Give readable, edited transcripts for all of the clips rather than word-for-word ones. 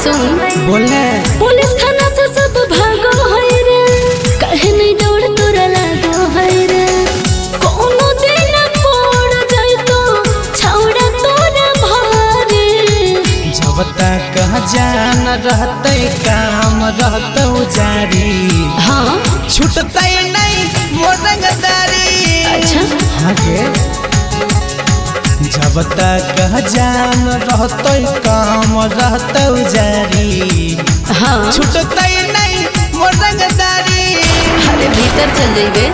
सुन बोले पुलिस थाना से सब भागो है रे, कहे नहीं दौड़ तोरा लागो है रे। कोनो दिन पड़ जाए तो छौड़ा तोरा भारे। जब तक जान रहते काम रहते जारी, हाँ छूटते नहीं मोरंगदारी। अच्छा आगे जब तक जान रहते काम रहते जारी, हाँ छूटते नहीं मोरंगदारी। अरे भीतर चल जाइबे।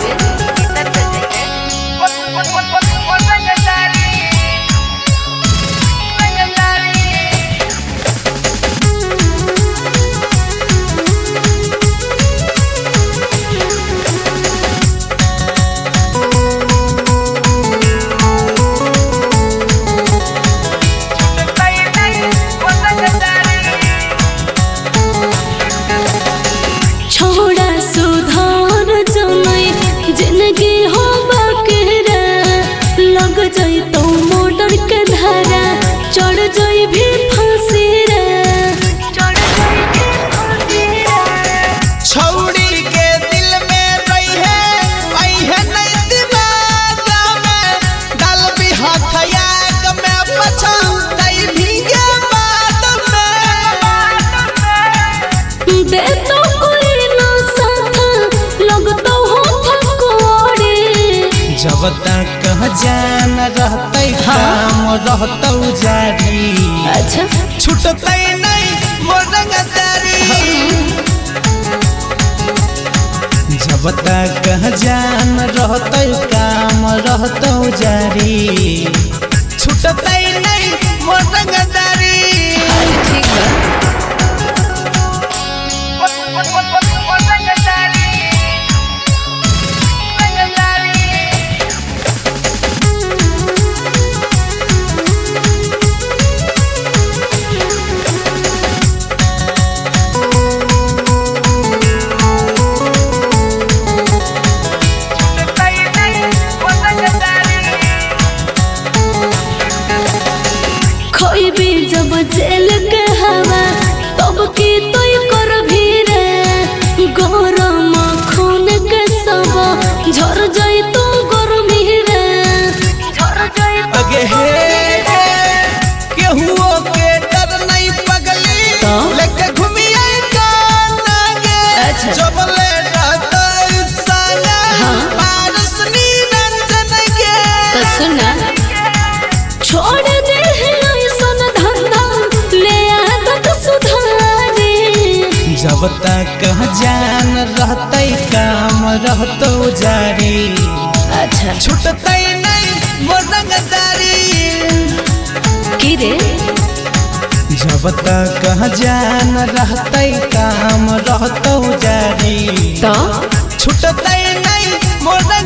छोड़ा सुधार जनई जिंदगी हो बकेरा, लग जाई तो मोटर के धारा, चढ़ जाई भी फांसी रे। छौड़ी के दिल में रही है नहीं दिमाग में, डाल भी हाथ याग में पछताई भीगे बाद में। दे तो कोई ना साथ, लग तो हो थकोड़े। जब तक जान रहते काम रहते जारी, अच्छा छूटते नहीं मोरंगदारी। जब तक जान रहते काम रहते जारी, छूटते नहीं मोरंगदारी। ठीक बा। खोइबी जब जेल के हवा, तब की तोय कर भीरे। गरम खून के सब झर जाई तो गरमी रे। अगे हे केहुओ के डर नहीं पगली, तो? लेके घूमिए कानागे। अच्छा। जबले रहते साला हाँ। पारस निरंजन के। तो सुना छोड़ दे ऐसन धंधा, ले आदत सुधारे। जब तक जान रहते काम रहते जारी, अच्छा छूटते नहीं मोरंगदारी। की रे जब तक जान रहते काम रहते जारी, तो छूटते नहीं मोरंगदारी।